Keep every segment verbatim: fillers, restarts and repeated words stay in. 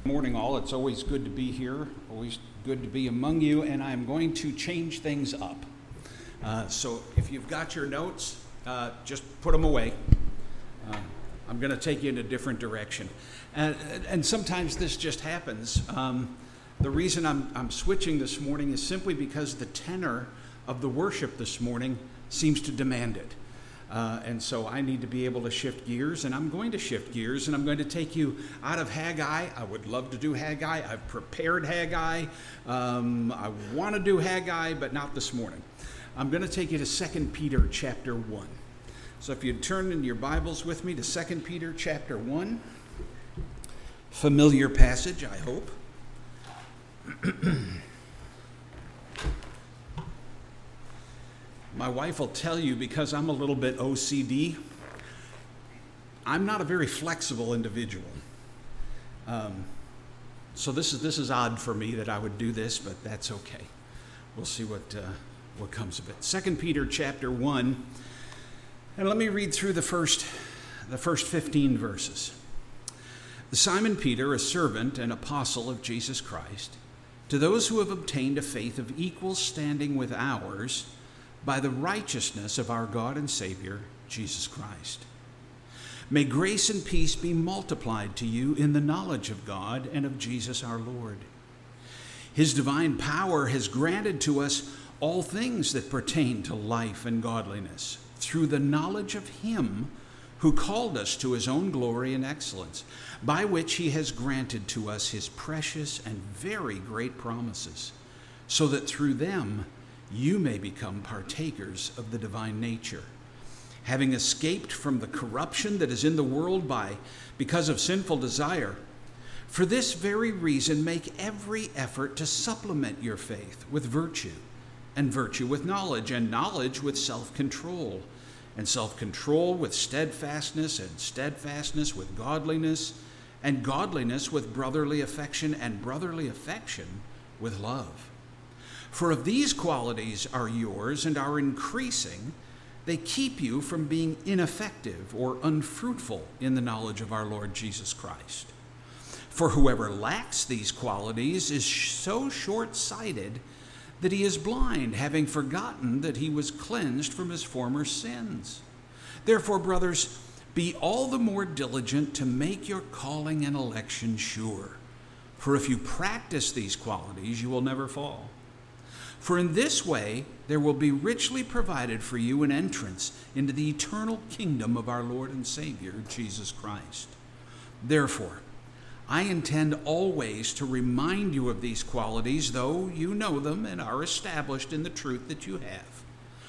Morning all, it's always good to be here, always good to be among you, and I'm going to change things up. Uh, so if you've got your notes, uh, just put them away. Uh, I'm going to take you in a different direction. And, and sometimes this just happens. Um, the reason I'm, I'm switching this morning is simply because the tenor of the worship this morning seems to demand it. Uh, and so I need to be able to shift gears, and I'm going to shift gears, and I'm going to take you out of Haggai. I would love to do Haggai. I've prepared Haggai. Um, I want to do Haggai, but not this morning. I'm going to take you to Second Peter chapter one. So if you'd turn in your Bibles with me to Second Peter chapter one. Familiar passage, I hope. My wife will tell you, because I'm a little bit O C D, I'm not a very flexible individual. Um, so this is this is odd for me that I would do this, but that's okay. We'll see what uh, what comes of it. Second Peter chapter one, and let me read through the first the first fifteen verses. Simon Peter, a servant and apostle of Jesus Christ, to those who have obtained a faith of equal standing with ours, by the righteousness of our God and Savior, Jesus Christ. May grace and peace be multiplied to you in the knowledge of God and of Jesus our Lord. His divine power has granted to us all things that pertain to life and godliness, through the knowledge of Him who called us to His own glory and excellence, by which He has granted to us His precious and very great promises, so that through them you may become partakers of the divine nature, having escaped from the corruption that is in the world by because of sinful desire. For this very reason, make every effort to supplement your faith with virtue, and virtue with knowledge, and knowledge with self-control, and self-control with steadfastness, and steadfastness with godliness, and godliness with brotherly affection, and brotherly affection with love. For if these qualities are yours and are increasing, they keep you from being ineffective or unfruitful in the knowledge of our Lord Jesus Christ. For whoever lacks these qualities is so short-sighted that he is blind, having forgotten that he was cleansed from his former sins. Therefore, brothers, be all the more diligent to make your calling and election sure. For if you practice these qualities, you will never fall. For in this way there will be richly provided for you an entrance into the eternal kingdom of our Lord and Savior, Jesus Christ. Therefore, I intend always to remind you of these qualities, though you know them and are established in the truth that you have.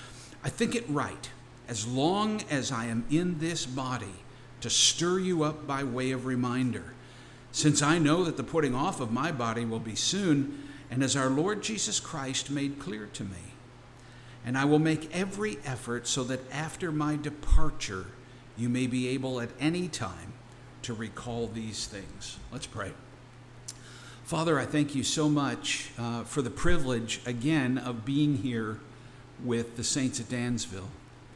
I think it right, as long as I am in this body, to stir you up by way of reminder, since I know that the putting off of my body will be soon, and as our Lord Jesus Christ made clear to me. And I will make every effort so that after my departure, you may be able at any time to recall these things. Let's pray. Father, I thank you so much uh, for the privilege, again, of being here with the saints at Dansville.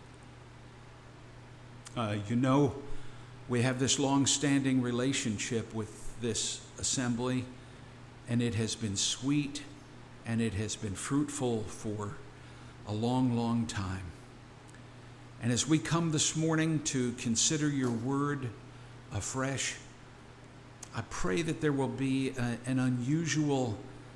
Uh, you know, we have this long-standing relationship with this assembly, and it has been sweet, and it has been fruitful for a long, long time. And as we come this morning to consider your word afresh, I pray that there will be a, an unusual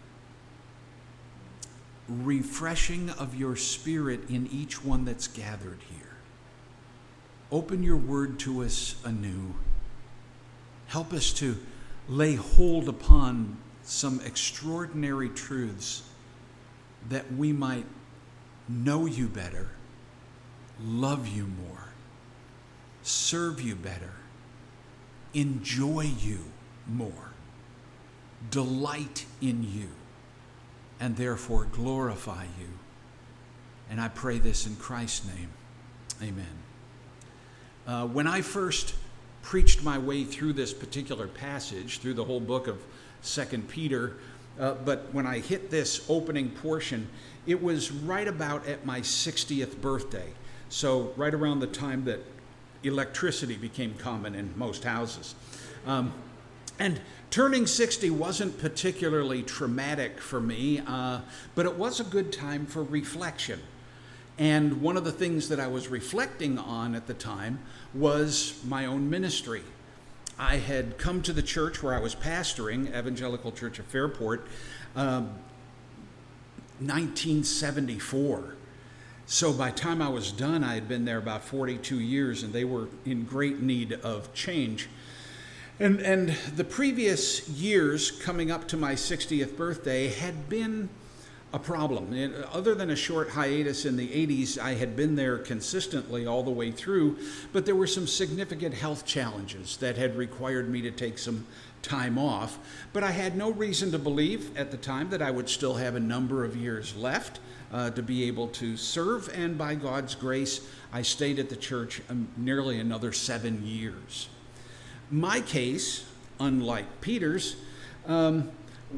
refreshing of your spirit in each one that's gathered here. Open your word to us anew. Help us to lay hold upon some extraordinary truths that we might know you better, love you more, serve you better, enjoy you more, delight in you, and therefore glorify you. And I pray this in Christ's name. Amen. Uh, when I first preached my way through this particular passage, through the whole book of Second Peter, uh, but when I hit this opening portion, it was right about at my sixtieth birthday. So right around the time that electricity became common in most houses. Um, and turning sixty wasn't particularly traumatic for me, uh, but it was a good time for reflection. And one of the things that I was reflecting on at the time was my own ministry. I had come to the church where I was pastoring, Evangelical Church of Fairport, um, nineteen seventy-four. So by the time I was done, I had been there about forty-two years, and they were in great need of change. And, and the previous years coming up to my sixtieth birthday had been a problem. It, other than a short hiatus in the eighties, I had been there consistently all the way through, but there were some significant health challenges that had required me to take some time off. But I had no reason to believe at the time that I would still have a number of years left uh, to be able to serve, and by God's grace, I stayed at the church um, nearly another seven years. My case, unlike Peter's, um,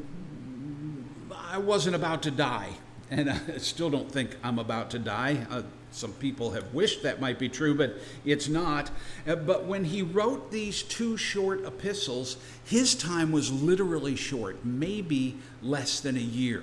I wasn't about to die, and I still don't think I'm about to die. Uh, some people have wished that might be true, but it's not. Uh, but when he wrote these two short epistles, his time was literally short, maybe less than a year.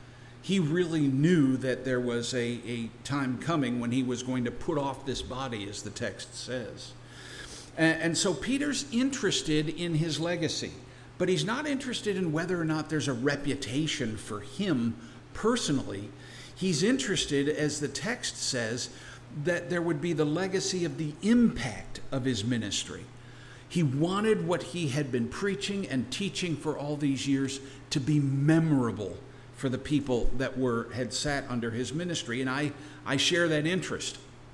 He really knew that there was a, a time coming when he was going to put off this body, as the text says. And, and so Peter's interested in his legacy. But he's not interested in whether or not there's a reputation for him personally. He's interested, as the text says, that there would be the legacy of the impact of his ministry. He wanted what he had been preaching and teaching for all these years to be memorable for the people that were had sat under his ministry. And I, I share that interest.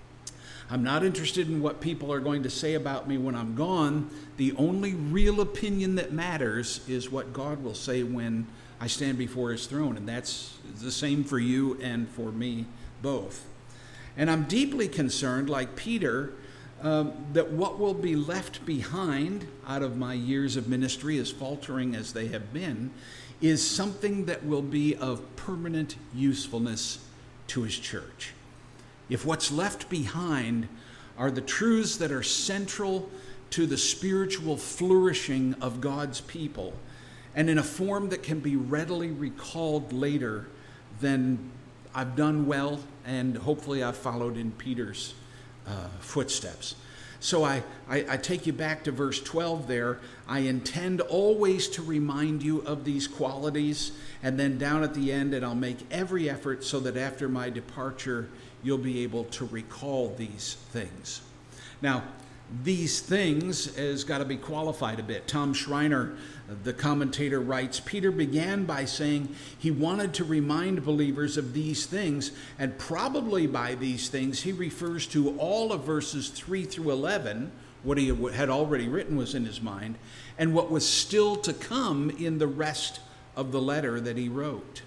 I'm not interested in what people are going to say about me when I'm gone. The only real opinion that matters is what God will say when I stand before his throne. And that's the same for you and for me both. And I'm deeply concerned, like Peter, um, that what will be left behind out of my years of ministry, as faltering as they have been, is something that will be of permanent usefulness to his church. If what's left behind are the truths that are central to the spiritual flourishing of God's people, and in a form that can be readily recalled later, then I've done well, and hopefully I've followed in Peter's uh, footsteps. So I, I, I take you back to verse twelve there. I intend always to remind you of these qualities, and then down at the end, and I'll make every effort so that after my departure, you'll be able to recall these things. Now, these things has got to be qualified a bit. Tom Schreiner, the commentator, writes, Peter began by saying he wanted to remind believers of these things, and probably by these things he refers to all of verses three through eleven. What he had already written was in his mind, and what was still to come in the rest of the letter that he wrote.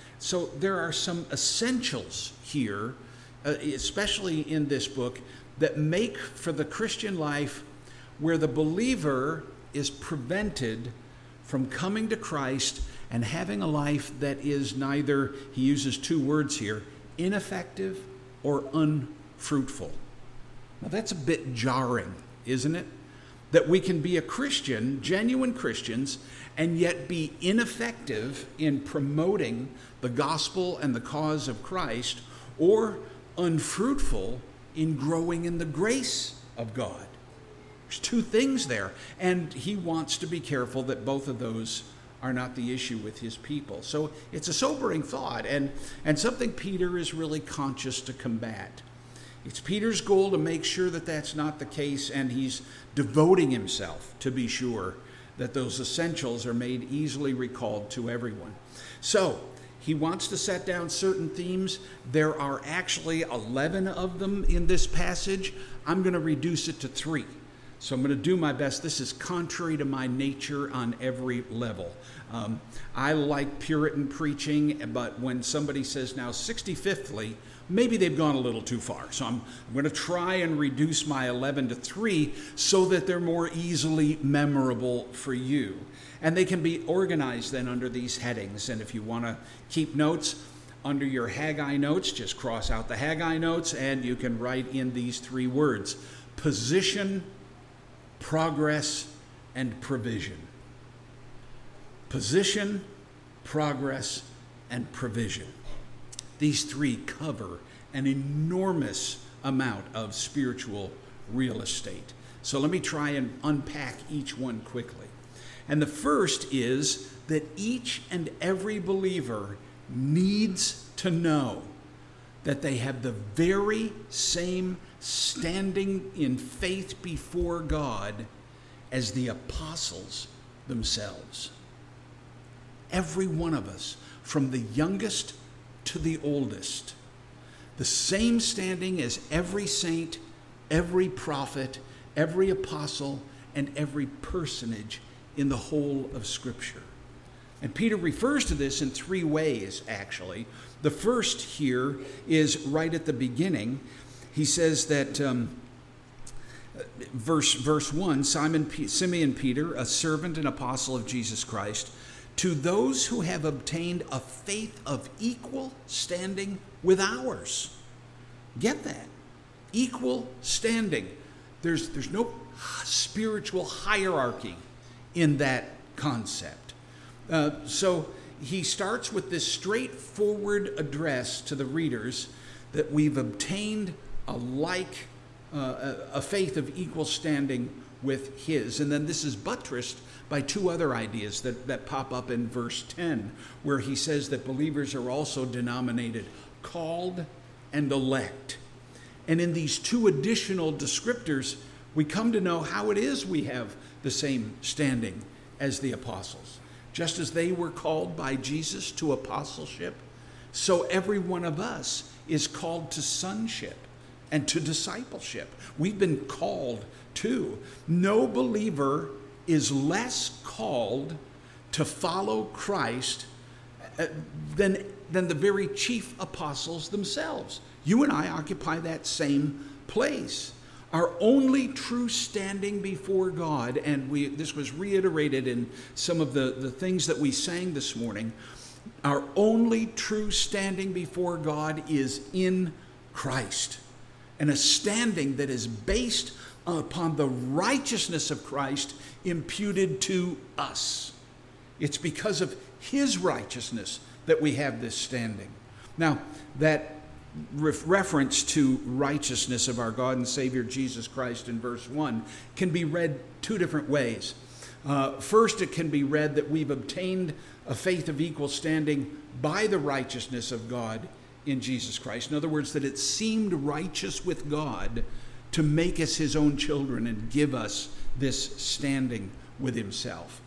So there are some essentials here, uh, especially in this book, that make for the Christian life where the believer is prevented from coming to Christ and having a life that is neither, he uses two words here, ineffective or unfruitful. Now that's a bit jarring, isn't it? That we can be a Christian, genuine Christians, and yet be ineffective in promoting the gospel and the cause of Christ, or unfruitful in growing in the grace of God. There's two things there, and he wants to be careful that both of those are not the issue with his people. So it's a sobering thought, and, and something Peter is really conscious to combat. It's Peter's goal to make sure that that's not the case, and he's devoting himself to be sure that those essentials are made easily recalled to everyone. So he wants to set down certain themes. There are actually eleven of them in this passage. I'm going to reduce it to three. So I'm going to do my best. This is contrary to my nature on every level. Um, I like Puritan preaching, but when somebody says now sixty-fifthly, maybe they've gone a little too far. So I'm, I'm going to try and reduce my eleven to three so that they're more easily memorable for you. And they can be organized then under these headings. And if you want to keep notes, under your Haggai notes, just cross out the Haggai notes, and you can write in these three words: position, progress, and provision. position, progress, and provision. These three cover an enormous amount of spiritual real estate. So let me try and unpack each one quickly. And the first is that each and every believer needs to know that they have the very same standing in faith before God as the apostles themselves. Every one of us, from the youngest to the oldest, the same standing as every saint, every prophet, every apostle, and every personage in the whole of Scripture. And Peter refers to this in three ways, actually. The first here is right at the beginning. He says that, um, verse, verse one, Simon P- Simeon Peter, a servant and apostle of Jesus Christ, to those who have obtained a faith of equal standing with ours. Get that? Equal standing. There's, there's no spiritual hierarchy in that concept. Uh, so he starts with this straightforward address to the readers that we've obtained a like, uh, a faith of equal standing with his. And then this is buttressed by two other ideas that, that pop up in verse ten, where he says that believers are also denominated called and elect. And in these two additional descriptors, we come to know how it is we have the same standing as the apostles. Just as they were called by Jesus to apostleship, so every one of us is called to sonship and to discipleship. We've been called to. No believer is less called to follow Christ than, than the very chief apostles themselves. You and I occupy that same place. Our only true standing before God, and we this was reiterated in some of the, the things that we sang this morning, our only true standing before God is in Christ. And a standing that is based upon the righteousness of Christ imputed to us. It's because of his righteousness that we have this standing. Now, that reference to righteousness of our God and Savior Jesus Christ in verse one can be read two different ways. Uh, first, it can be read that we've obtained a faith of equal standing by the righteousness of God in Jesus Christ. In other words, that it seemed righteous with God to make us his own children and give us this standing with himself.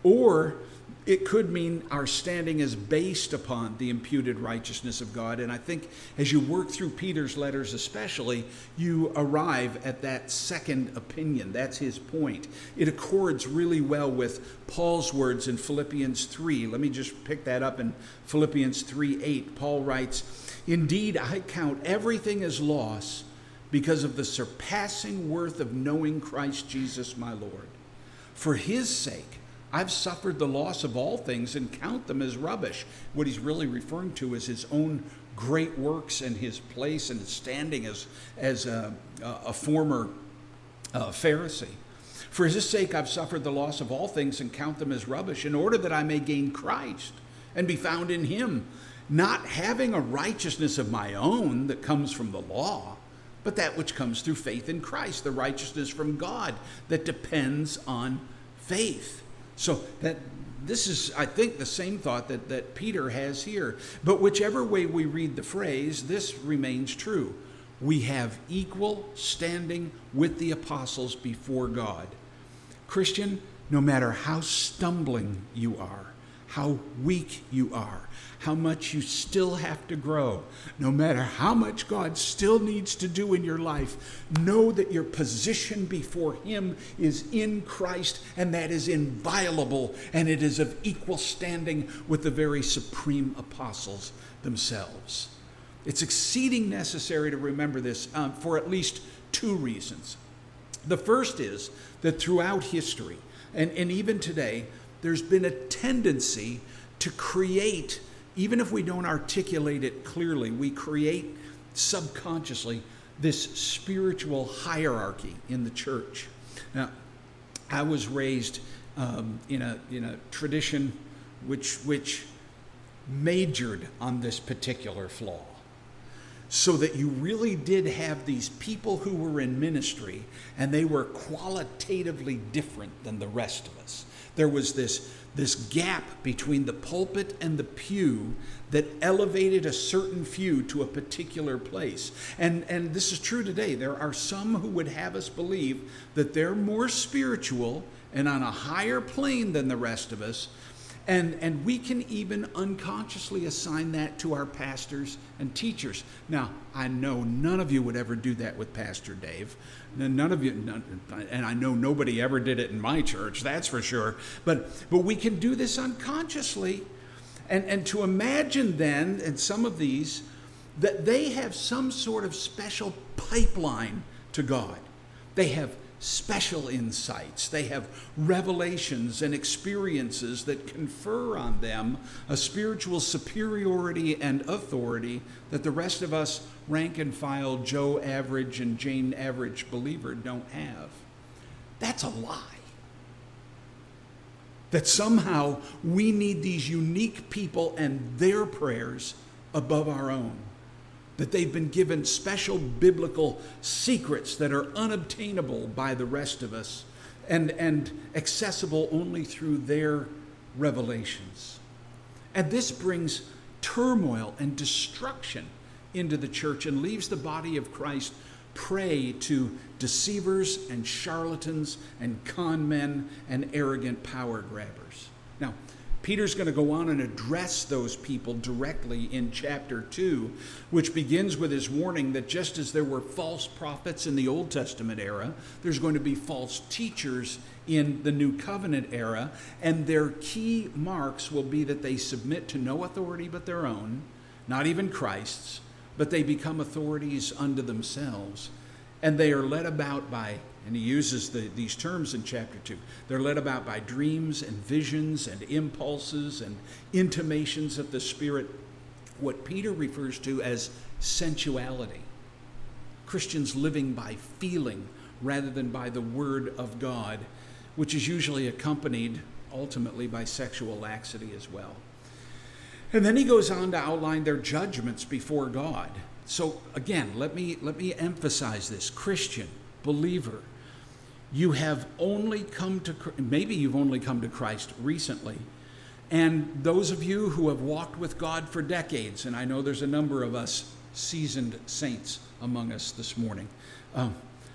Or it could mean our standing is based upon the imputed righteousness of God. And I think as you work through Peter's letters especially, you arrive at that second opinion. That's his point. It accords really well with Paul's words in Philippians three. Let me just pick that up in Philippians three eight. Paul writes, "Indeed, I count everything as loss because of the surpassing worth of knowing Christ Jesus my Lord. For his sake, I've suffered the loss of all things and count them as rubbish." What he's really referring to is his own great works and his place and his standing as, as a, a former uh, Pharisee. "For his sake I've suffered the loss of all things and count them as rubbish, in order that I may gain Christ and be found in him, not having a righteousness of my own that comes from the law, but that which comes through faith in Christ, the righteousness from God that depends on faith." So that this is, I think, the same thought that, that Peter has here. But whichever way we read the phrase, this remains true. We have equal standing with the apostles before God. Christian, no matter how stumbling you are, how weak you are, how much you still have to grow, no matter how much God still needs to do in your life, know that your position before him is in Christ, and that is inviolable, and it is of equal standing with the very supreme apostles themselves. It's exceeding necessary to remember this um, for at least two reasons. The first is that throughout history, and, and even today, there's been a tendency to create, even if we don't articulate it clearly, we create subconsciously this spiritual hierarchy in the church. Now, I was raised um, in a in a tradition which, which majored on this particular flaw. So that you really did have these people who were in ministry, and they were qualitatively different than the rest of us. There was this, this gap between the pulpit and the pew that elevated a certain few to a particular place. And, and this is true today. There are some who would have us believe that they're more spiritual and on a higher plane than the rest of us. And, and we can even unconsciously assign that to our pastors and teachers. Now, I know none of you would ever do that with Pastor Dave. None of you, none, and I know nobody ever did it in my church, that's for sure. But, but we can do this unconsciously. And, and to imagine then, in some of these, that they have some sort of special pipeline to God. They have special insights. They have revelations and experiences that confer on them a spiritual superiority and authority that the rest of us rank and file Joe average and Jane average believer don't have. That's a lie. That somehow we need these unique people and their prayers above our own. That they've been given special biblical secrets that are unobtainable by the rest of us and, and accessible only through their revelations. And this brings turmoil and destruction into the church and leaves the body of Christ prey to deceivers and charlatans and con men and arrogant power grabbers. Now, Peter's going to go on and address those people directly in chapter two, which begins with his warning that just as there were false prophets in the Old Testament era, there's going to be false teachers in the New Covenant era, and their key marks will be that they submit to no authority but their own, not even Christ's, but they become authorities unto themselves, and they are led about by, and he uses the, these terms in chapter two. They're led about by dreams and visions and impulses and intimations of the Spirit, what Peter refers to as sensuality. Christians living by feeling rather than by the Word of God, which is usually accompanied ultimately by sexual laxity as well. And then he goes on to outline their judgments before God. So again, let me, let me emphasize this. Christian, believer, you have only come to, maybe you've only come to Christ recently. And those of you who have walked with God for decades, and I know there's a number of us seasoned saints among us this morning, um,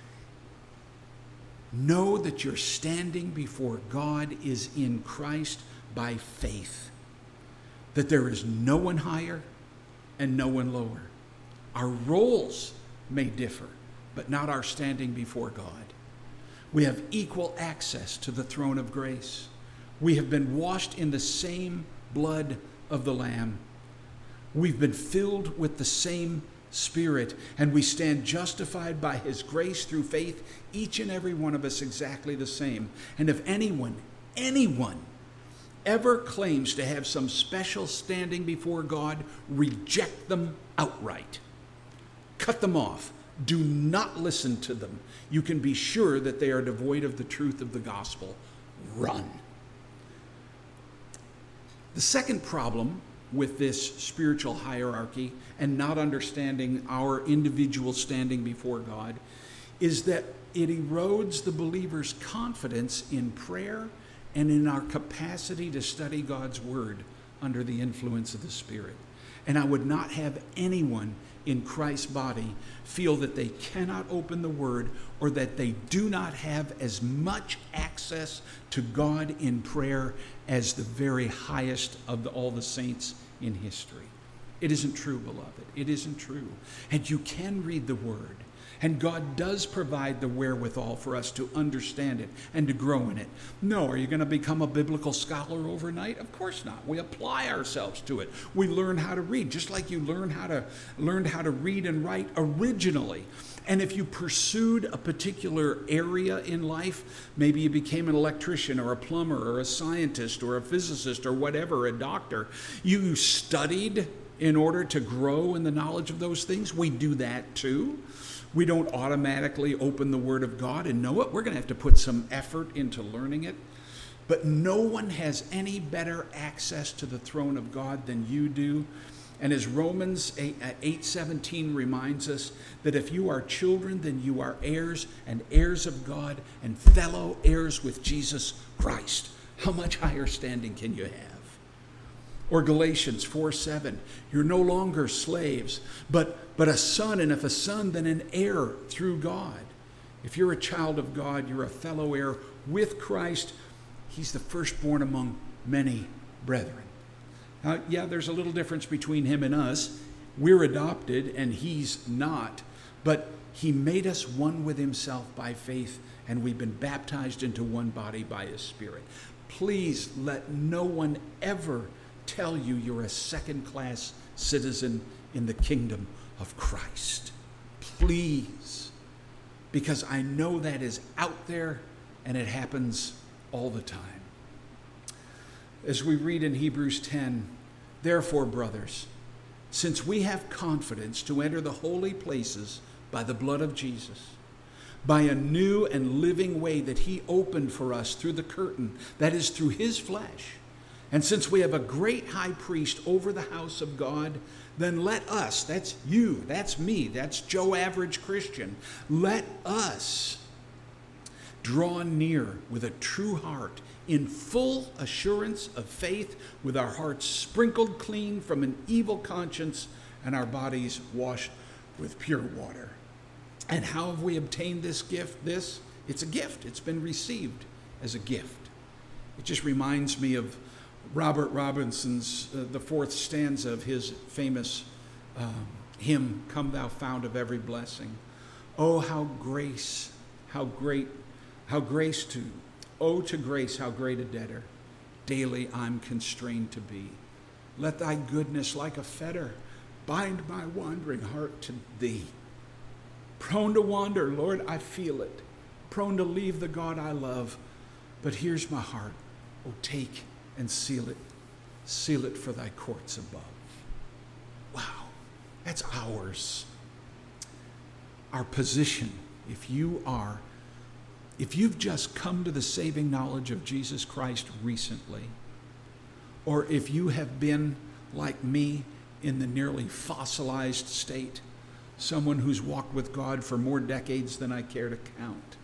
know that your standing before God is in Christ by faith. That there is no one higher and no one lower. Our roles may differ, but not our standing before God. We have equal access to the throne of grace. We have been washed in the same blood of the Lamb. We've been filled with the same Spirit, and we stand justified by His grace through faith, each and every one of us exactly the same. And if anyone, anyone, ever claims to have some special standing before God, reject them outright. Cut them off. Do not listen to them. You can be sure that they are devoid of the truth of the gospel. Run. The second problem with this spiritual hierarchy and not understanding our individual standing before God is that it erodes the believer's confidence in prayer and in our capacity to study God's Word under the influence of the Spirit. And I would not have anyone in Christ's body feel that they cannot open the Word or that they do not have as much access to God in prayer as the very highest of the, all the saints in history. It isn't true, beloved. It isn't true. And you can read the Word. And God does provide the wherewithal for us to understand it and to grow in it. No, are you going to become a biblical scholar overnight? Of course not. We apply ourselves to it. We learn how to read, just like you learn how to learned how to read and write originally. And if you pursued a particular area in life, maybe you became an electrician or a plumber or a scientist or a physicist or whatever, a doctor, you studied in order to grow in the knowledge of those things. We do that too. We don't automatically open the Word of God and know it. We're going to have to put some effort into learning it. But no one has any better access to the throne of God than you do. And as Romans eight seventeen reminds us, that if you are children, then you are heirs and heirs of God and fellow heirs with Jesus Christ. How much higher standing can you have? Or Galatians four seven, you're no longer slaves, but, but a son, and if a son, then an heir through God. If you're a child of God, you're a fellow heir with Christ. He's the firstborn among many brethren. Now, yeah, there's a little difference between him and us. We're adopted and he's not, but he made us one with himself by faith, and we've been baptized into one body by his Spirit. Please let no one ever tell you you're a second-class citizen in the kingdom of Christ. Please, because I know that is out there and it happens all the time. As we read in Hebrews ten, therefore, brothers, since we have confidence to enter the holy places by the blood of Jesus, by a new and living way that he opened for us through the curtain, that is, through his flesh, and since we have a great high priest over the house of God, then let us, that's you, that's me, that's Joe Average Christian, let us draw near with a true heart, in full assurance of faith, with our hearts sprinkled clean from an evil conscience and our bodies washed with pure water. And how have we obtained this gift? This, it's a gift. It's been received as a gift. It just reminds me of Robert Robinson's, uh, the fourth stanza of his famous um, hymn, Come Thou Fount of Every Blessing. Oh, how grace, how great, how grace to Oh, to grace, how great a debtor daily I'm constrained to be. Let thy goodness like a fetter bind my wandering heart to thee. Prone to wander, Lord, I feel it. Prone to leave the God I love. But here's my heart. Oh, take and seal it. Seal it for thy courts above. Wow, that's ours. Our position, if you are If you've just come to the saving knowledge of Jesus Christ recently, or if you have been like me in the nearly fossilized state, someone who's walked with God for more decades than I care to count,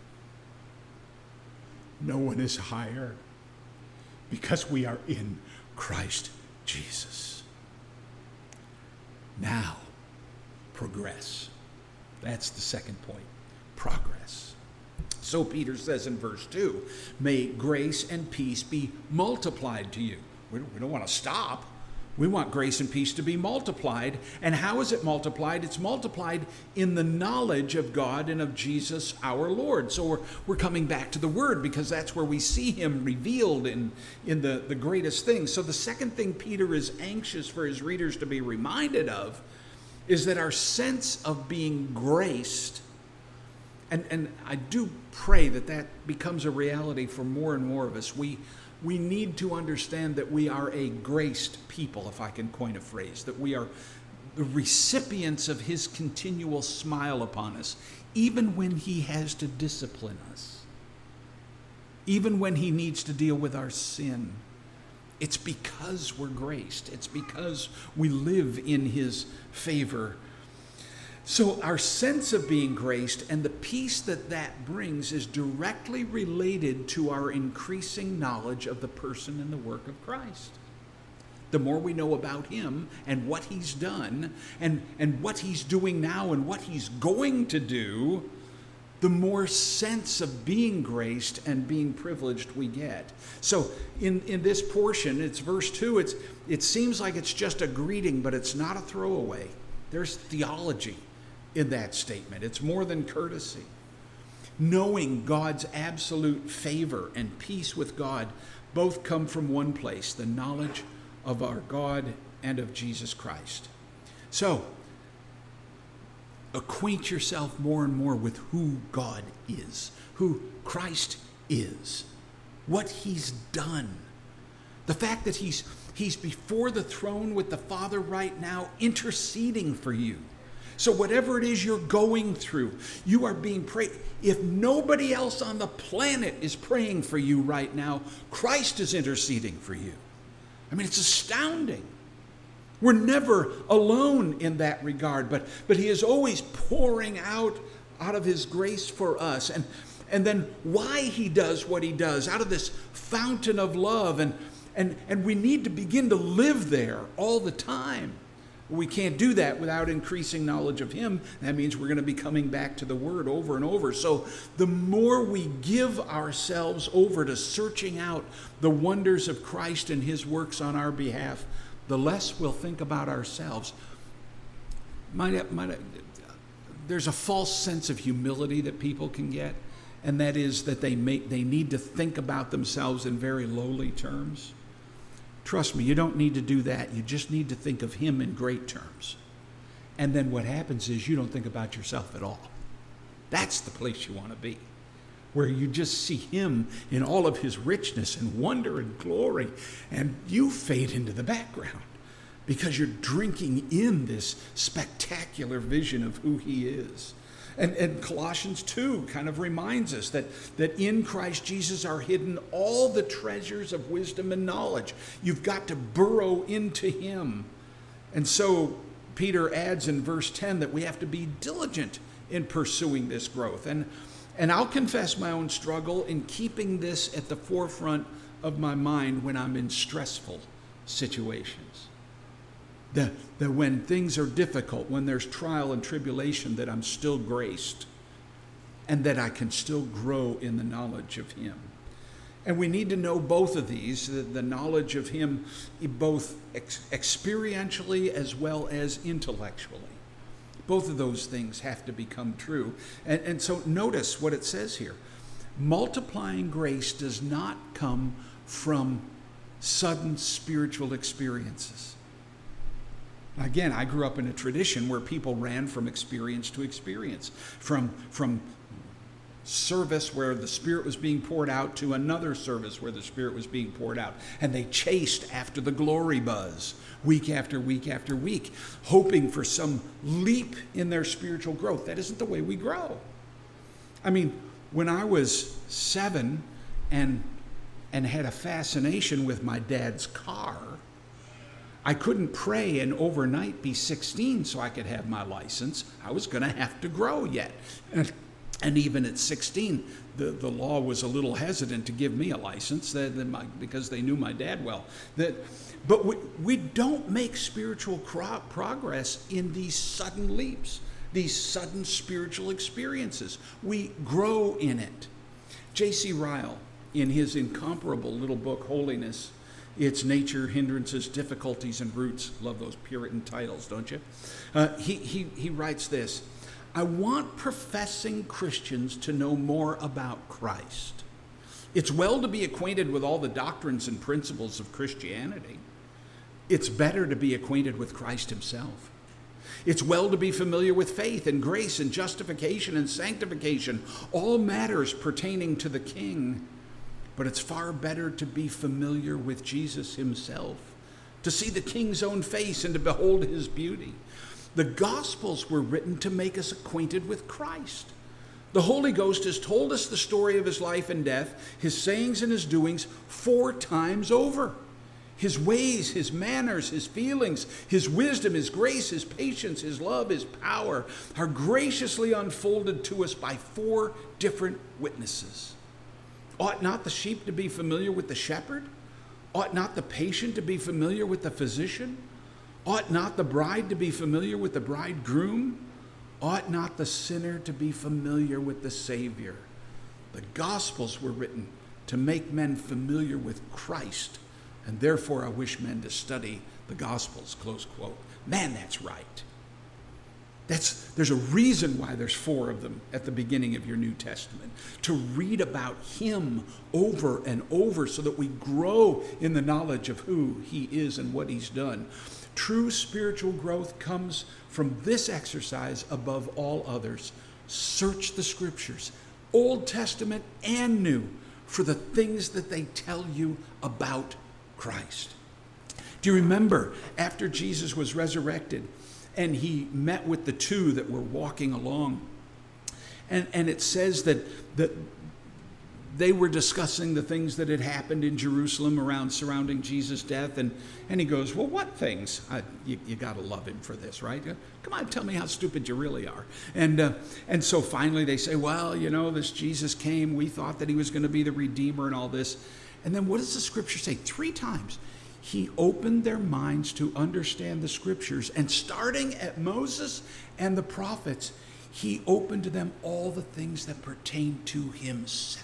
no one is higher, because we are in Christ Jesus. Now, progress. That's the second point, progress. So Peter says in verse two, may grace and peace be multiplied to you. We don't want to stop. We want grace and peace to be multiplied. And how is it multiplied? It's multiplied in the knowledge of God and of Jesus our Lord. So we're, we're coming back to the Word, because that's where we see him revealed in, in the, the greatest things. So the second thing Peter is anxious for his readers to be reminded of is that our sense of being graced, And, and I do pray that that becomes a reality for more and more of us. We, we need to understand that we are a graced people, if I can coin a phrase, that we are the recipients of his continual smile upon us, even when he has to discipline us, even when he needs to deal with our sin. It's because we're graced. It's because we live in his favor. So our sense of being graced and the peace that that brings is directly related to our increasing knowledge of the person and the work of Christ. The more we know about him and what he's done and, and what he's doing now and what he's going to do, the more sense of being graced and being privileged we get. So in, in this portion, it's verse two, it's, it seems like it's just a greeting, but it's not a throwaway. There's theology in that statement. It's more than courtesy. Knowing God's absolute favor and peace with God both come from one place, the knowledge of our God and of Jesus Christ. So, acquaint yourself more and more with who God is, who Christ is, what he's done. The fact that he's, he's before the throne with the Father right now, interceding for you, So whatever it is you're going through, you are being prayed. If nobody else on the planet is praying for you right now, Christ is interceding for you. I mean, it's astounding. We're never alone in that regard, but, but he is always pouring out, out of his grace for us. And, and then why he does what he does, out of this fountain of love. And, and, and we need to begin to live there all the time. We can't do that without increasing knowledge of him. That means we're going to be coming back to the word over and over. So the more we give ourselves over to searching out the wonders of Christ and his works on our behalf, the less we'll think about ourselves. Might, might, there's a false sense of humility that people can get, and that is that they make, they need to think about themselves in very lowly terms. Trust me, you don't need to do that. You just need to think of him in great terms. And then what happens is you don't think about yourself at all. That's the place you want to be, where you just see him in all of his richness and wonder and glory, and you fade into the background because you're drinking in this spectacular vision of who he is. And, and Colossians two kind of reminds us that, that in Christ Jesus are hidden all the treasures of wisdom and knowledge. You've got to burrow into him. And so Peter adds in verse ten that we have to be diligent in pursuing this growth. And, and I'll confess my own struggle in keeping this at the forefront of my mind when I'm in stressful situations. That, that when things are difficult, when there's trial and tribulation, that I'm still graced and that I can still grow in the knowledge of him. And we need to know both of these, the, the knowledge of him both ex- experientially as well as intellectually. Both of those things have to become true. And, and so notice what it says here. Multiplying grace does not come from sudden spiritual experiences. Again, I grew up in a tradition where people ran from experience to experience, from, from service where the Spirit was being poured out to another service where the Spirit was being poured out. And they chased after the glory buzz week after week after week, hoping for some leap in their spiritual growth. That isn't the way we grow. I mean, when I was seven and, and had a fascination with my dad's car, I couldn't pray and overnight be sixteen so I could have my license. I was going to have to grow yet. And, and even at sixteen, the, the law was a little hesitant to give me a license that, that my, because they knew my dad well. That, but we, we don't make spiritual cro- progress in these sudden leaps, these sudden spiritual experiences. We grow in it. J C Ryle, in his incomparable little book, Holiness, Its Nature, Hindrances, Difficulties, and Roots. Love those Puritan titles, don't you? Uh, he, he, he writes this: I want professing Christians to know more about Christ. It's well to be acquainted with all the doctrines and principles of Christianity. It's better to be acquainted with Christ himself. It's well to be familiar with faith and grace and justification and sanctification, all matters pertaining to the King. But it's far better to be familiar with Jesus himself, to see the King's own face and to behold his beauty. The Gospels were written to make us acquainted with Christ. The Holy Ghost has told us the story of his life and death, his sayings and his doings four times over. His ways, his manners, his feelings, his wisdom, his grace, his patience, his love, his power are graciously unfolded to us by four different witnesses. Ought not the sheep to be familiar with the shepherd? Ought not the patient to be familiar with the physician? Ought not the bride to be familiar with the bridegroom? Ought not the sinner to be familiar with the Savior? The Gospels were written to make men familiar with Christ, and therefore I wish men to study the Gospels, close quote. Man, that's right. That's, there's a reason why there's four of them at the beginning of your New Testament, to read about him over and over so that we grow in the knowledge of who he is and what he's done. True spiritual growth comes from this exercise above all others. Search the Scriptures, Old Testament and New, for the things that they tell you about Christ. Do you remember after Jesus was resurrected, and he met with the two that were walking along. And, and it says that, that they were discussing the things that had happened in Jerusalem around surrounding Jesus' death. And, and he goes, well, what things? I, you you got to love him for this, right? Come on, tell me how stupid you really are. And, uh, and so finally they say, well, you know, this Jesus came. We thought that he was going to be the Redeemer and all this. And then what does the scripture say? Three times. He opened their minds to understand the scriptures. And starting at Moses and the prophets, he opened to them all the things that pertain to himself.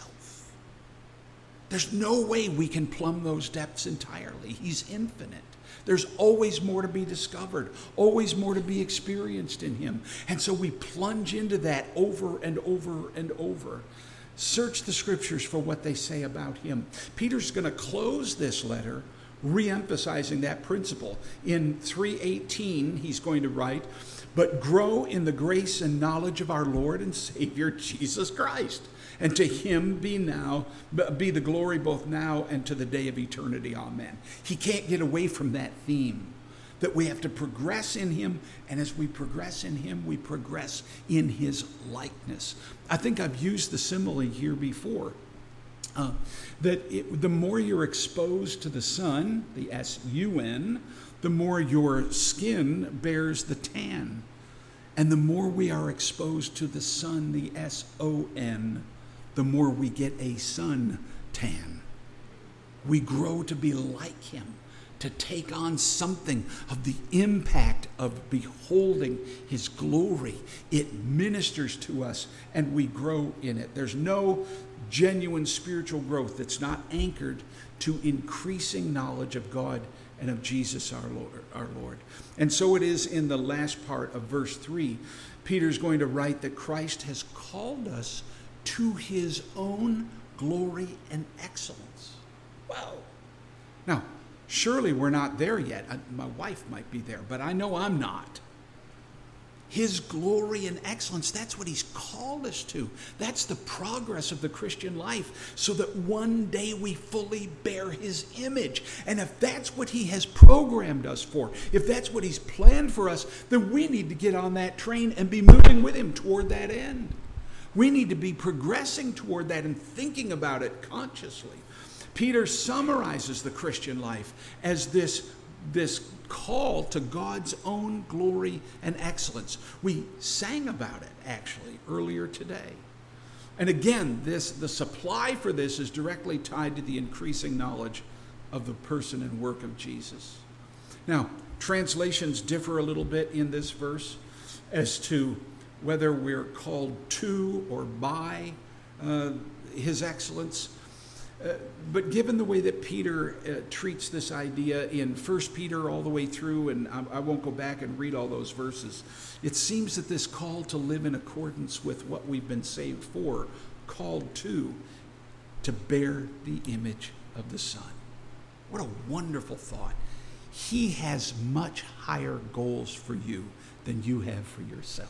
There's no way we can plumb those depths entirely. He's infinite. There's always more to be discovered, always more to be experienced in him. And so we plunge into that over and over and over. Search the scriptures for what they say about him. Peter's going to close this letter re-emphasizing that principle. In three eighteen, he's going to write, but grow in the grace and knowledge of our Lord and Savior, Jesus Christ. And to him be now, be the glory both now and to the day of eternity. Amen. He can't get away from that theme, that we have to progress in him. And as we progress in him, we progress in his likeness. I think I've used the simile here before. Uh, that it, the more you're exposed to the sun, the S U N, the more your skin bears the tan. And the more we are exposed to the sun, the S O N, the more we get a sun tan. We grow to be like him, to take on something of the impact of beholding his glory. It ministers to us and we grow in it. There's no genuine spiritual growth that's not anchored to increasing knowledge of God and of Jesus our Lord, our Lord. And so it is in the last part of verse three. Peter's going to write that Christ has called us to his own glory and excellence. Wow. Now, surely we're not there yet. I, my wife might be there, but I know I'm not. His glory and excellence, that's what he's called us to. That's the progress of the Christian life, so that one day we fully bear his image. And if that's what he has programmed us for, if that's what he's planned for us, then we need to get on that train and be moving with him toward that end. We need to be progressing toward that and thinking about it consciously. Peter summarizes the Christian life as this, this call to God's own glory and excellence. We sang about it, actually, earlier today. And again, this the supply for this is directly tied to the increasing knowledge of the person and work of Jesus. Now, translations differ a little bit in this verse as to whether we're called to or by uh, his excellence. Uh, but given the way that Peter uh, treats this idea in First Peter all the way through, and I, I won't go back and read all those verses, it seems that this call to live in accordance with what we've been saved for, called to, to bear the image of the Son. What a wonderful thought. He has much higher goals for you than you have for yourself.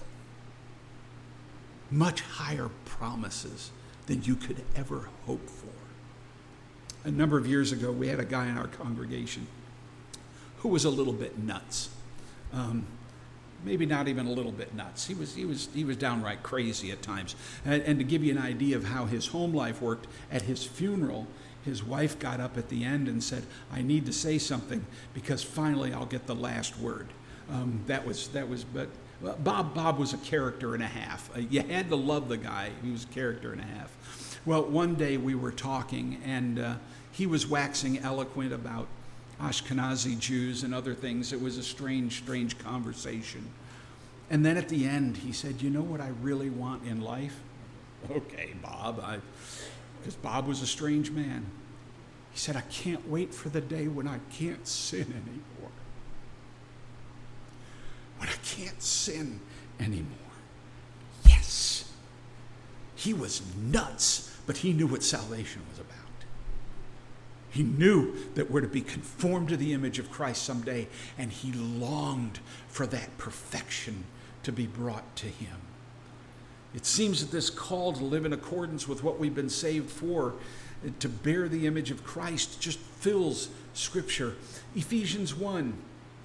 Much higher promises than you could ever hope for. A number of years ago, we had a guy in our congregation who was a little bit nuts. Um, maybe not even a little bit nuts. He was he was he was downright crazy at times. And, and to give you an idea of how his home life worked, at his funeral, his wife got up at the end and said, "I need to say something because finally I'll get the last word." Um, that was that was but. Well, Bob Bob was a character and a half. Uh, you had to love the guy. He was a character and a half. Well, one day we were talking, and uh, he was waxing eloquent about Ashkenazi Jews and other things. It was a strange, strange conversation. And then at the end, he said, "You know what I really want in life?" Okay, Bob, because Bob was a strange man. He said, "I can't wait for the day when I can't sin anymore. When I can't sin anymore." Yes. He was nuts, but he knew what salvation was about. He knew that we're to be conformed to the image of Christ someday, and he longed for that perfection to be brought to him. It seems that this call to live in accordance with what we've been saved for, to bear the image of Christ, just fills Scripture. Ephesians one,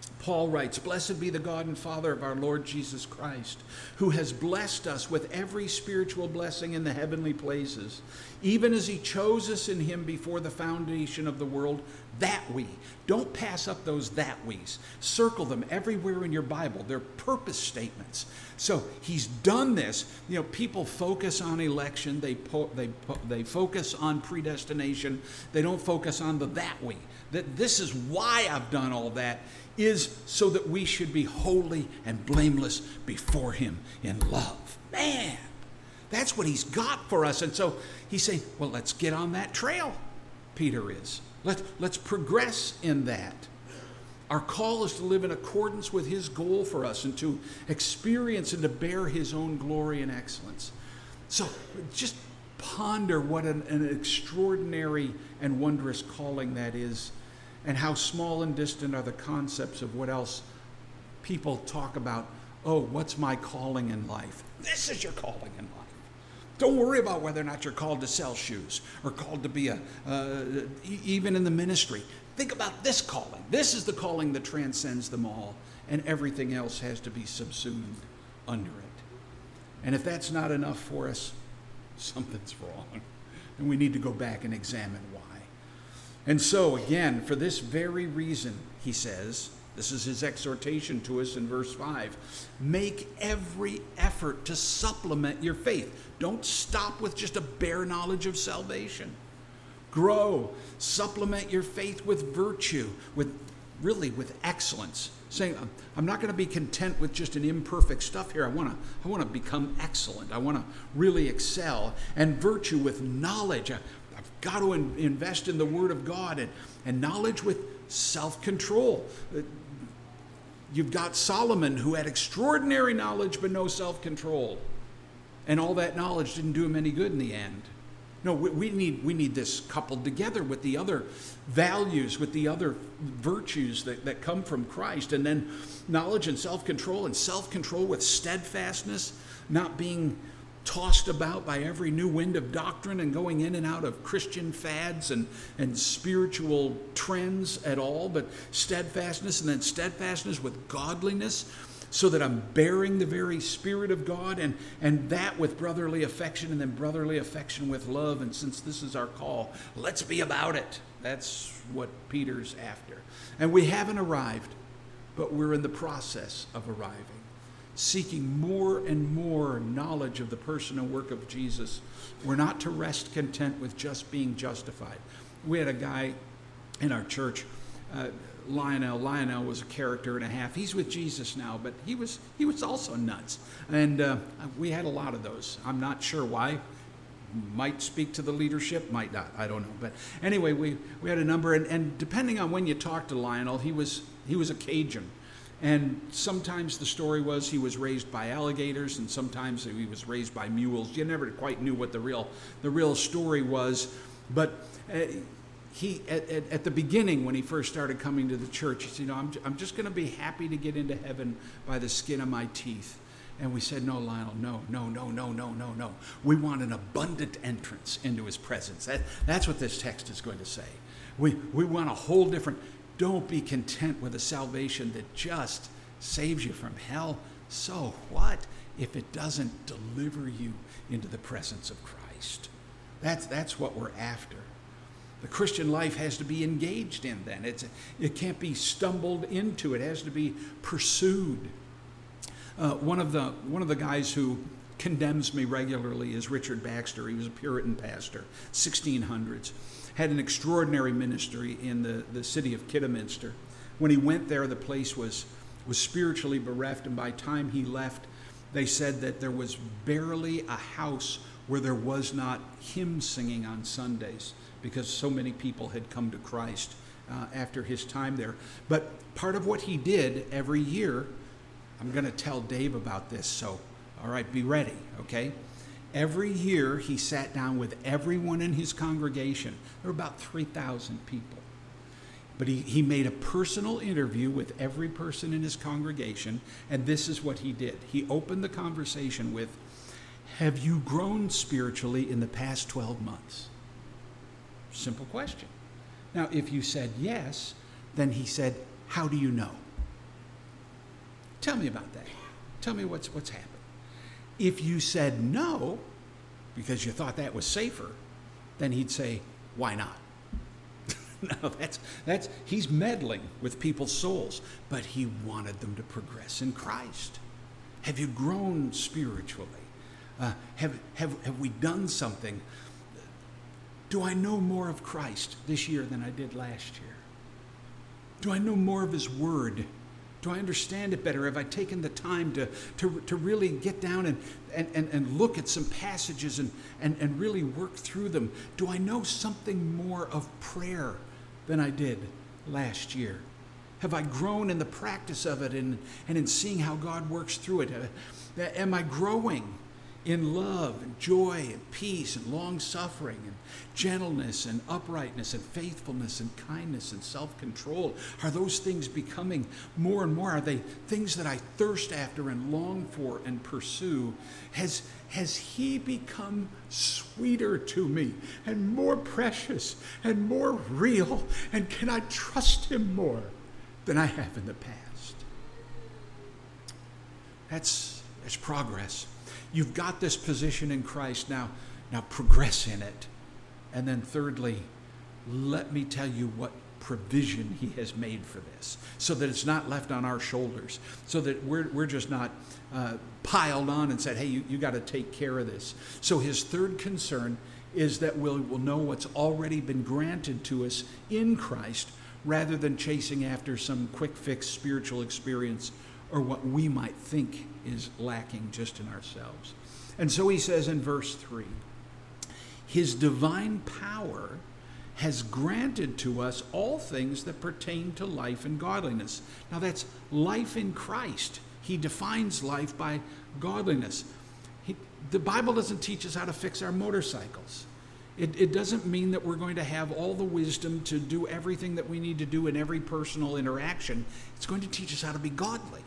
Paul writes, "Blessed be the God and Father of our Lord Jesus Christ, who has blessed us with every spiritual blessing in the heavenly places, even as he chose us in him before the foundation of the world, that we." Don't pass up those that we's. Circle them everywhere in your Bible. They're purpose statements. So he's done this. You know, people focus on election. They po- they po- they focus on predestination. They don't focus on the that we. That this is why I've done all that, is so that we should be holy and blameless before him in love. Man, that's what he's got for us. And so he's saying, well, let's get on that trail, Peter is. Let, let's progress in that. Our call is to live in accordance with his goal for us and to experience and to bear his own glory and excellence. So just ponder what an, an extraordinary and wondrous calling that is, and how small and distant are the concepts of what else people talk about. Oh, what's my calling in life? This is your calling in life. Don't worry about whether or not you're called to sell shoes or called to be a, uh, even in the ministry. Think about this calling. This is the calling that transcends them all, and everything else has to be subsumed under it. And if that's not enough for us, something's wrong. And we need to go back and examine why. And so, again, for this very reason, he says, this is his exhortation to us in verse five, make every effort to supplement your faith. Don't stop with just a bare knowledge of salvation. Grow, supplement your faith with virtue, with really with excellence. Saying, I'm not going to be content with just an imperfect stuff here. I want to I want to become excellent. I want to really excel. And virtue with knowledge. I've got to in, invest in the Word of God, and, and knowledge with self-control. You've got Solomon, who had extraordinary knowledge but no self-control. And all that knowledge didn't do him any good in the end. No, we, we need we need this coupled together with the other values, with the other virtues that, that come from Christ. And then knowledge and self-control, and self-control with steadfastness, not being tossed about by every new wind of doctrine and going in and out of Christian fads and, and spiritual trends at all, but steadfastness, and then steadfastness with godliness, so that I'm bearing the very Spirit of God, and, and that with brotherly affection, and then brotherly affection with love. And since this is our call, let's be about it. That's what Peter's after. And we haven't arrived, but we're in the process of arriving, seeking more and more knowledge of the person and work of Jesus. We're not to rest content with just being justified. We had a guy in our church, uh, Lionel. Lionel was a character and a half. He's with Jesus now, but he was he was also nuts. And uh, we had a lot of those. I'm not sure why. Might speak to the leadership, might not. I don't know. But anyway, we, we had a number, and, and depending on when you talked to Lionel, he was he was a Cajun. And sometimes the story was he was raised by alligators, and sometimes he was raised by mules. You never quite knew what the real the real story was. But uh, he at, at, at the beginning, when he first started coming to the church, he said, you know, I'm, I'm just going to be happy to get into heaven by the skin of my teeth. And we said, no, Lionel, no, no, no, no, no, no, no. We want an abundant entrance into his presence. That, that's what this text is going to say. We, we want a whole different... Don't be content with a salvation that just saves you from hell. So what if it doesn't deliver you into the presence of Christ? That's, that's what we're after. The Christian life has to be engaged in then. It's, it can't be stumbled into. It has to be pursued. Uh, one of the one of the guys who condemns me regularly is Richard Baxter. He was a Puritan pastor, sixteen hundreds. Had an extraordinary ministry in the, the city of Kidderminster. When he went there, the place was, was spiritually bereft, and by the time he left, they said that there was barely a house where there was not hymn singing on Sundays, because so many people had come to Christ uh, after his time there. But part of what he did every year, I'm going to tell Dave about this, so all right, be ready, okay? Every year he sat down with everyone in his congregation. There were about three thousand people. But he, he made a personal interview with every person in his congregation, and this is what he did. He opened the conversation with, have you grown spiritually in the past twelve months? Simple question. Now, if you said yes, then he said, how do you know? Tell me about that. Tell me what's what's happened. If you said no, because you thought that was safer, then he'd say, why not? No, that's, that's, he's meddling with people's souls, but he wanted them to progress in Christ. Have you grown spiritually? Uh, have, have, have we done something? Do I know more of Christ this year than I did last year? Do I know more of his word? Do I understand it better? Have I taken the time to, to, to really get down and, and, and, and look at some passages and, and, and really work through them? Do I know something more of prayer than I did last year? Have I grown in the practice of it and, and in seeing how God works through it? Uh, am I growing in love and joy and peace and long-suffering and gentleness and uprightness and faithfulness and kindness and self-control? Are those things becoming more and more? Are they things that I thirst after and long for and pursue? Has, has he become sweeter to me and more precious and more real? And can I trust him more than I have in the past? That's, that's progress. You've got this position in Christ now. Now progress in it. And then thirdly, let me tell you what provision he has made for this, so that it's not left on our shoulders, so that we're, we're just not uh, piled on and said, hey, you, you got to take care of this. So his third concern is that we'll, we'll know what's already been granted to us in Christ, rather than chasing after some quick fix spiritual experience or what we might think is lacking just in ourselves. And so he says in verse three, his divine power has granted to us all things that pertain to life and godliness. Now that's life in Christ. He defines life by godliness. He, the Bible doesn't teach us how to fix our motorcycles. It, it doesn't mean that we're going to have all the wisdom to do everything that we need to do in every personal interaction. It's going to teach us how to be godly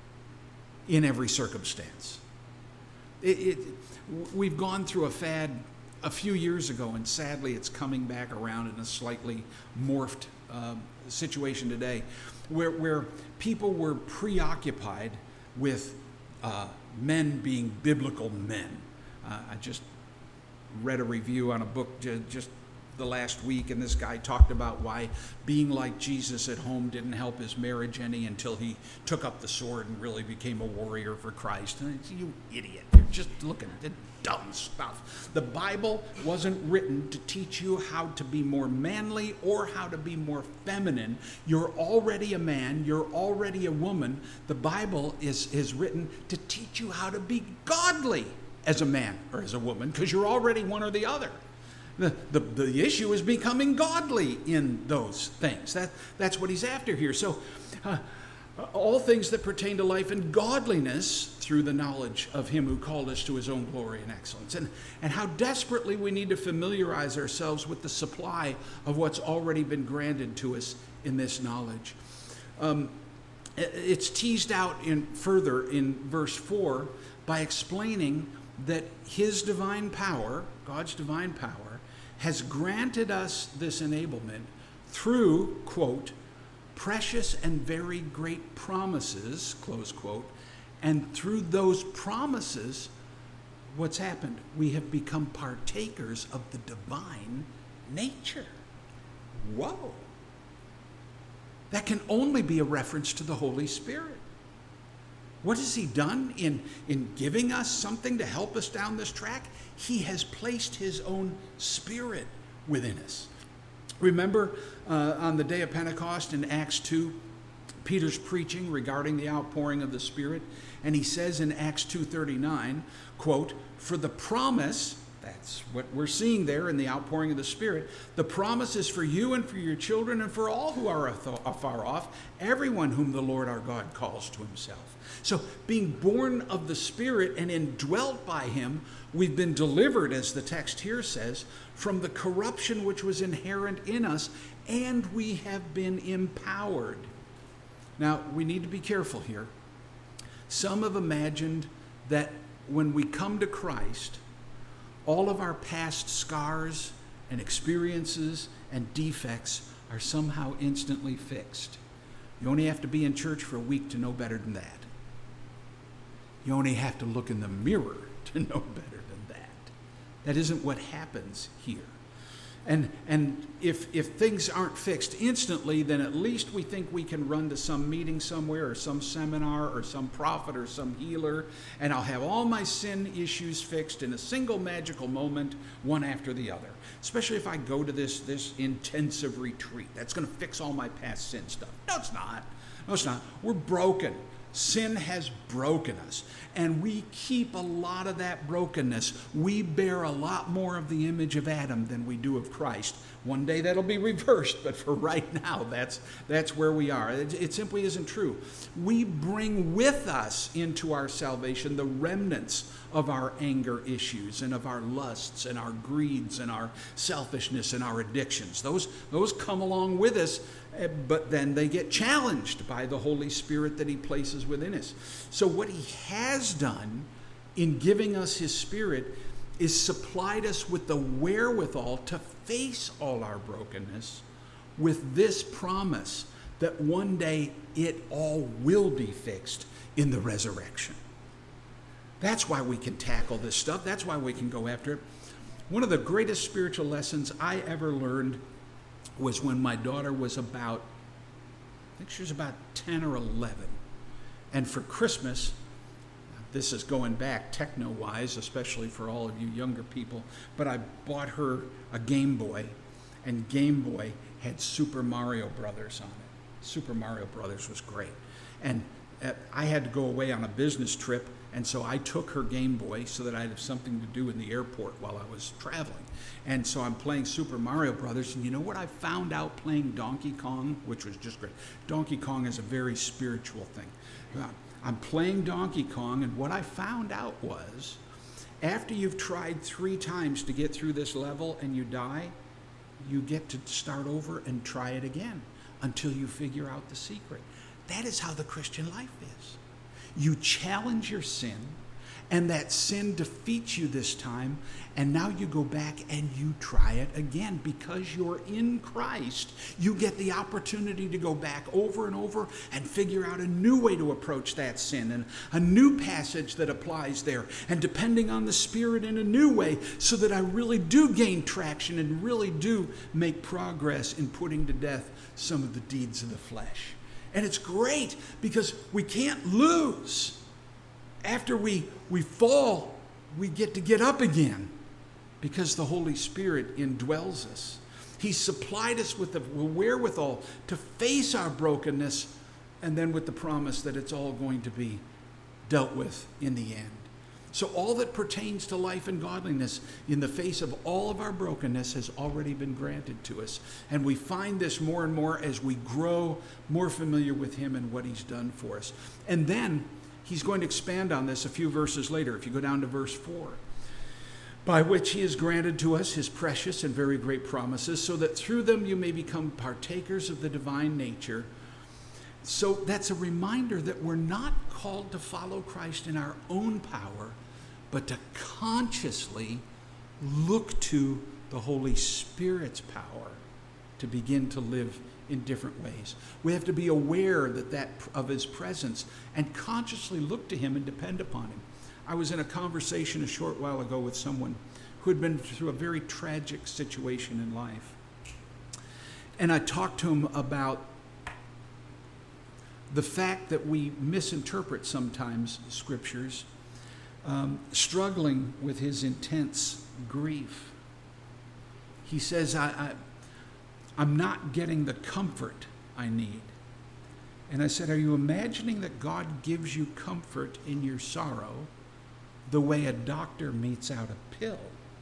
in every circumstance. It, it, we've gone through a fad a few years ago, and sadly it's coming back around in a slightly morphed uh, situation today, where, where people were preoccupied with uh, men being biblical men. Uh, I just read a review on a book j- just the last week, and this guy talked about why being like Jesus at home didn't help his marriage any until he took up the sword and really became a warrior for Christ. And it's, you idiot, you're just looking at dumb stuff. The Bible wasn't written to teach you how to be more manly or how to be more feminine. You're already a man, you're already a woman. The Bible is, is written to teach you how to be godly as a man or as a woman, because you're already one or the other. The, the, the issue is becoming godly in those things. That, that's what he's after here. So uh, all things that pertain to life and godliness through the knowledge of him who called us to his own glory and excellence. And, and how desperately we need to familiarize ourselves with the supply of what's already been granted to us in this knowledge. Um, it's teased out in further in verse four by explaining that his divine power, God's divine power, has granted us this enablement through, quote, precious and very great promises, close quote, and through those promises, what's happened? We have become partakers of the divine nature. Whoa. That can only be a reference to the Holy Spirit. What has he done in, in giving us something to help us down this track? He has placed his own Spirit within us. Remember uh, on the day of Pentecost in Acts two, Peter's preaching regarding the outpouring of the Spirit, and he says in Acts two thirty-nine, quote, for the promise, that's what we're seeing there in the outpouring of the Spirit, the promise is for you and for your children and for all who are afar off, everyone whom the Lord our God calls to himself. So being born of the Spirit and indwelt by him, we've been delivered, as the text here says, from the corruption which was inherent in us, and we have been empowered. Now, we need to be careful here. Some have imagined that when we come to Christ, all of our past scars and experiences and defects are somehow instantly fixed. You only have to be in church for a week to know better than that. You only have to look in the mirror to know better than that. That isn't what happens here. And and if if things aren't fixed instantly, then at least we think we can run to some meeting somewhere or some seminar or some prophet or some healer, and I'll have all my sin issues fixed in a single magical moment, one after the other. Especially if I go to this, this intensive retreat. That's going to fix all my past sin stuff. No, it's not. No, it's not. We're broken. Sin has broken us, and we keep a lot of that brokenness. We bear a lot more of the image of Adam than we do of Christ. One day that'll be reversed, but for right now, that's that's where we are. It, it simply isn't true. We bring with us into our salvation the remnants of our anger issues and of our lusts and our greeds and our selfishness and our addictions. Those, those come along with us, but then they get challenged by the Holy Spirit that he places within us. So what he has done in giving us his Spirit is supplied us with the wherewithal to face all our brokenness with this promise that one day it all will be fixed in the resurrection. That's why we can tackle this stuff. That's why we can go after it. One of the greatest spiritual lessons I ever learned was when my daughter was about, I think she was about ten or eleven. And for Christmas, this is going back techno-wise, especially for all of you younger people, but I bought her a Game Boy, and Game Boy had Super Mario Brothers on it. Super Mario Brothers was great. And uh, I had to go away on a business trip, and so I took her Game Boy so that I'd have something to do in the airport while I was traveling. And so I'm playing Super Mario Brothers, and you know what I found out playing Donkey Kong, which was just great. Donkey Kong is a very spiritual thing. Uh, I'm playing Donkey Kong, and what I found out was, after you've tried three times to get through this level and you die, you get to start over and try it again until you figure out the secret. That is how the Christian life is. You challenge your sin, and that sin defeats you this time, and now you go back and you try it again. Because you're in Christ, you get the opportunity to go back over and over and figure out a new way to approach that sin and a new passage that applies there, and depending on the Spirit in a new way, so that I really do gain traction and really do make progress in putting to death some of the deeds of the flesh. And it's great because we can't lose. After we, we fall, we get to get up again because the Holy Spirit indwells us. He supplied us with the wherewithal to face our brokenness, and then with the promise that it's all going to be dealt with in the end. So all that pertains to life and godliness in the face of all of our brokenness has already been granted to us. And we find this more and more as we grow more familiar with him and what he's done for us. And then he's going to expand on this a few verses later. If you go down to verse four, by which he has granted to us his precious and very great promises, so that through them you may become partakers of the divine nature. So that's a reminder that we're not called to follow Christ in our own power, but to consciously look to the Holy Spirit's power to begin to live in different ways. We have to be aware that, that of his presence and consciously look to him and depend upon him. I was in a conversation a short while ago with someone who had been through a very tragic situation in life. And I talked to him about the fact that we misinterpret sometimes scriptures, um, struggling with his intense grief. He says, I, I, I'm not getting the comfort I need. And I said, are you imagining that God gives you comfort in your sorrow the way a doctor metes out a pill?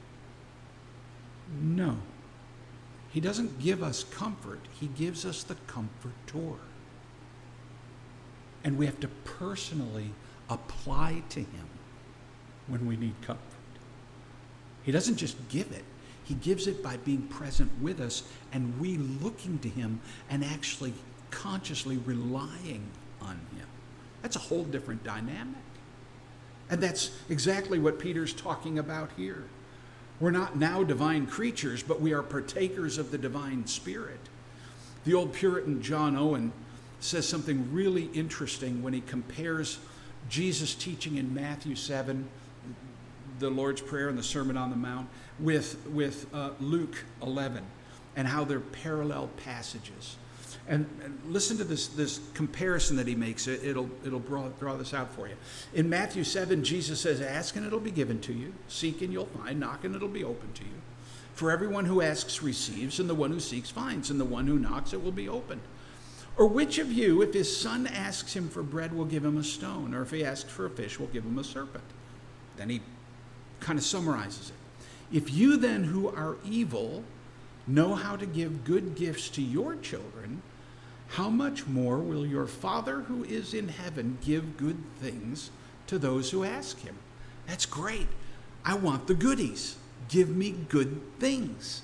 No. He doesn't give us comfort. He gives us the comforter. And we have to personally apply to him when we need comfort. He doesn't just give it. He gives it by being present with us and we looking to him and actually consciously relying on him. That's a whole different dynamic. And that's exactly what Peter's talking about here. We're not now divine creatures, but we are partakers of the divine Spirit. The old Puritan John Owen says something really interesting when he compares Jesus teaching in Matthew seven, the Lord's Prayer and the Sermon on the Mount, with, with uh, Luke eleven, and how they're parallel passages. And, and listen to this, this comparison that he makes. It, it'll, it'll draw, draw this out for you. In Matthew seven, Jesus says, ask and it'll be given to you. Seek and you'll find. Knock and it'll be open to you. For everyone who asks receives, and the one who seeks finds, and the one who knocks it will be opened. Or which of you, if his son asks him for bread, will give him a stone? Or if he asks for a fish, will give him a serpent? Then he kind of summarizes it. If you then who are evil know how to give good gifts to your children, how much more will your Father who is in heaven give good things to those who ask him? That's great. I want the goodies. Give me good things.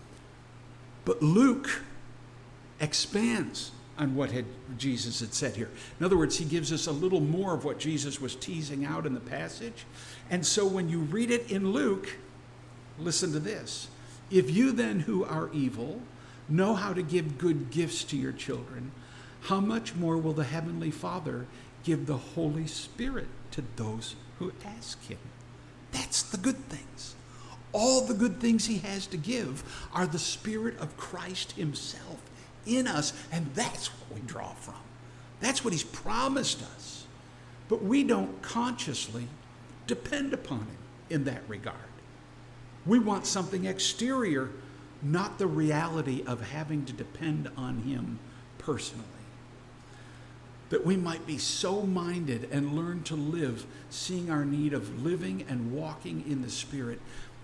But Luke expands on what had Jesus had said here. In other words, he gives us a little more of what Jesus was teasing out in the passage. And so when you read it in Luke, listen to this. If you then who are evil know how to give good gifts to your children, how much more will the Heavenly Father give the Holy Spirit to those who ask him? That's the good things. All the good things he has to give are the Spirit of Christ himself in us, and that's what we draw from. That's what he's promised us. But we don't consciously depend upon him in that regard. We want something exterior, not the reality of having to depend on him personally. That we might be so minded and learn to live, seeing our need of living and walking in the Spirit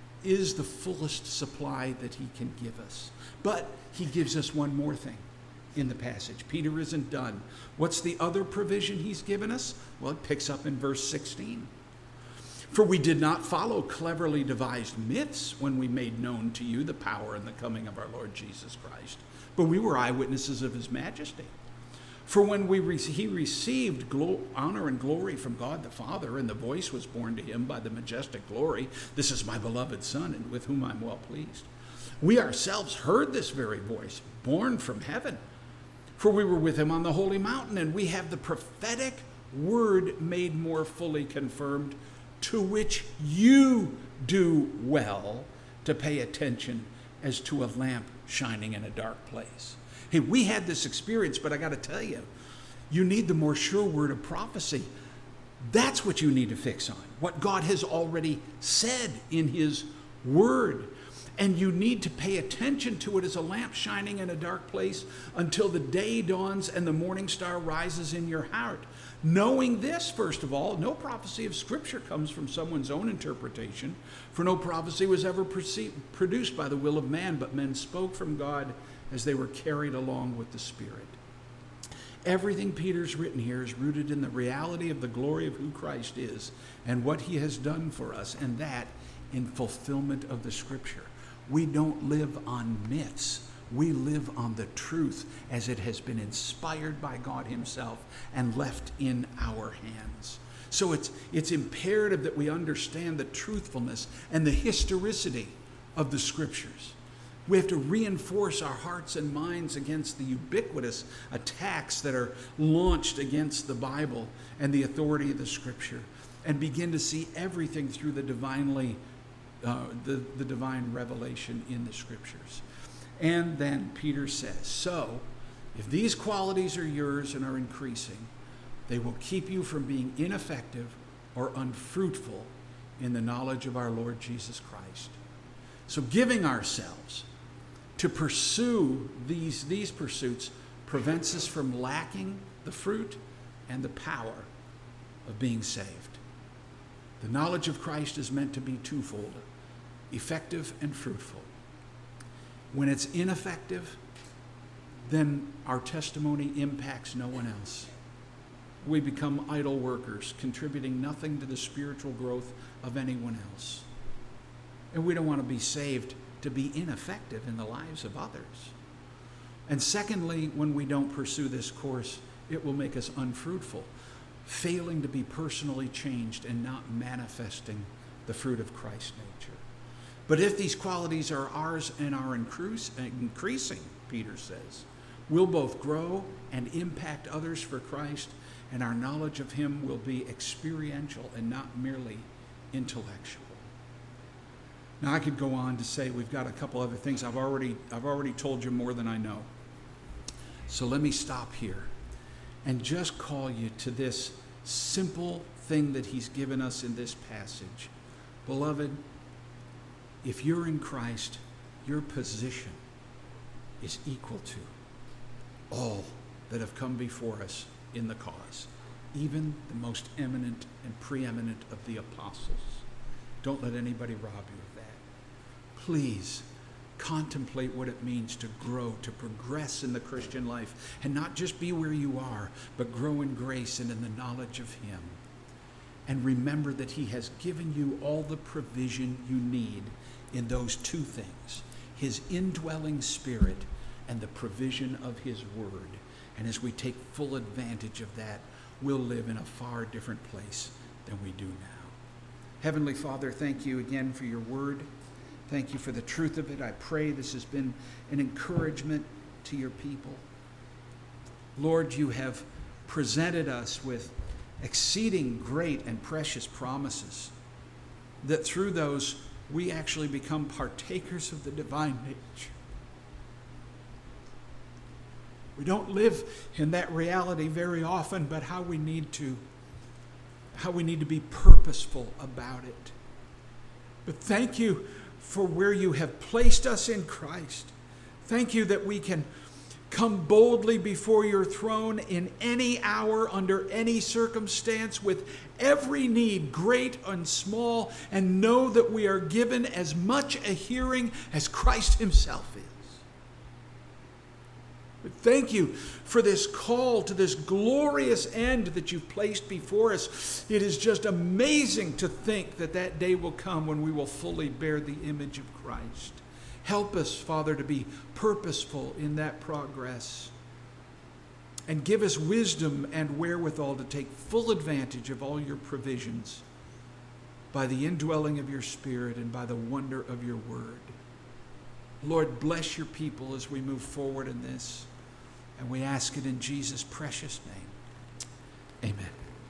is the fullest supply that he can give us. But he gives us one more thing in the passage. Peter isn't done. What's the other provision he's given us? Well, it picks up in verse sixteen. For we did not follow cleverly devised myths when we made known to you the power and the coming of our Lord Jesus Christ, but we were eyewitnesses of his majesty. For when we re- he received glo- honor and glory from God the Father, and the voice was borne to him by the majestic glory, this is my beloved Son, and with whom I'm well pleased. We ourselves heard this very voice, borne from heaven. For we were with him on the holy mountain, and we have the prophetic word made more fully confirmed, to which you do well to pay attention as to a lamp shining in a dark place. Hey, we had this experience, but I got to tell you, you need the more sure word of prophecy. That's what you need to fix on, what God has already said in his word. And you need to pay attention to it as a lamp shining in a dark place until the day dawns and the morning star rises in your heart. Knowing this, first of all, no prophecy of Scripture comes from someone's own interpretation, for no prophecy was ever perceived, produced by the will of man, but men spoke from God as they were carried along with the Spirit. Everything Peter's written here is rooted in the reality of the glory of who Christ is and what he has done for us, and that in fulfillment of the Scripture. We don't live on myths. We live on the truth as it has been inspired by God himself and left in our hands. So it's, it's imperative that we understand the truthfulness and the historicity of the Scriptures. We have to reinforce our hearts and minds against the ubiquitous attacks that are launched against the Bible and the authority of the Scripture, and begin to see everything through the divinely, uh, the, the divine revelation in the Scriptures. And then Peter says, so if these qualities are yours and are increasing, they will keep you from being ineffective or unfruitful in the knowledge of our Lord Jesus Christ. So giving ourselves to pursue these, these pursuits prevents us from lacking the fruit and the power of being saved. The knowledge of Christ is meant to be twofold, effective and fruitful. When it's ineffective, then our testimony impacts no one else. We become idle workers, contributing nothing to the spiritual growth of anyone else. And we don't want to be saved to be ineffective in the lives of others. And secondly, when we don't pursue this course, it will make us unfruitful, failing to be personally changed and not manifesting the fruit of Christ's nature. But if these qualities are ours and are increasing, Peter says, we'll both grow and impact others for Christ, and our knowledge of him will be experiential and not merely intellectual. Now, I could go on to say we've got a couple other things. I've already, I've already told you more than I know. So let me stop here and just call you to this simple thing that he's given us in this passage. Beloved, if you're in Christ, your position is equal to all that have come before us in the cause, even the most eminent and preeminent of the apostles. Don't let anybody rob you of that. Please contemplate what it means to grow, to progress in the Christian life, and not just be where you are, but grow in grace and in the knowledge of him. And remember that he has given you all the provision you need in those two things, his indwelling spirit and the provision of his word. And as we take full advantage of that, we'll live in a far different place than we do now. Heavenly Father, thank you again for your word. Thank you for the truth of it. I pray this has been an encouragement to your people. Lord, you have presented us with exceeding great and precious promises, that through those we actually become partakers of the divine nature. We don't live in that reality very often, but how we need to, how we need to be purposeful about it. But thank you for where you have placed us in Christ. Thank you that we can come boldly before your throne in any hour, under any circumstance, with every need, great and small, and know that we are given as much a hearing as Christ himself is. But thank you for this call to this glorious end that you've placed before us. It is just amazing to think that that day will come when we will fully bear the image of Christ. Help us, Father, to be purposeful in that progress. And give us wisdom and wherewithal to take full advantage of all your provisions by the indwelling of your Spirit and by the wonder of your word. Lord, bless your people as we move forward in this. And we ask it in Jesus' precious name. Amen.